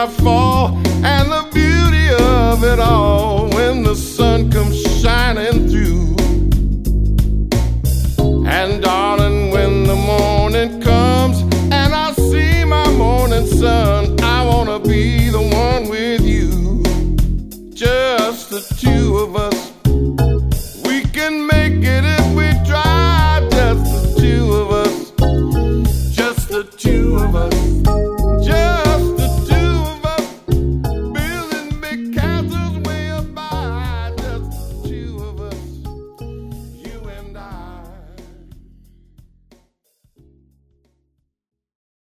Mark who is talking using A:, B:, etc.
A: fall, and the beauty of it all when the sun comes shining through. And darling, when the morning comes and I see my morning sun